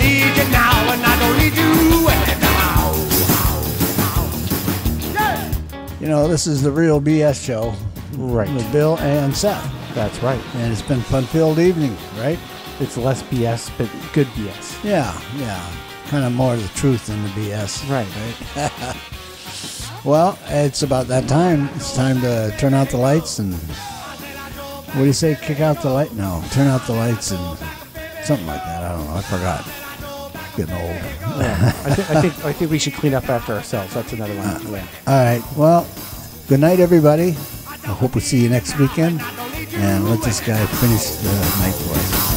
need you now, and I don't need you anyhow. You know, this is the Real B S Show. Right. With Bill and Seth. That's right. And it's been a fun-filled evening, right? It's less B S, but good B S. Yeah, yeah. Kind of more of the truth than the B S. Right. Right. Well, it's about that time. It's time to turn out the lights and, what do you say, kick out the light? No, turn out the lights and something like that. I don't know. I forgot. Getting old. Yeah. I, th- I think I think we should clean up after ourselves. That's another one. Uh, Yeah. All right. Well, good night, everybody. I hope we see you next weekend. And let this guy finish the night for us.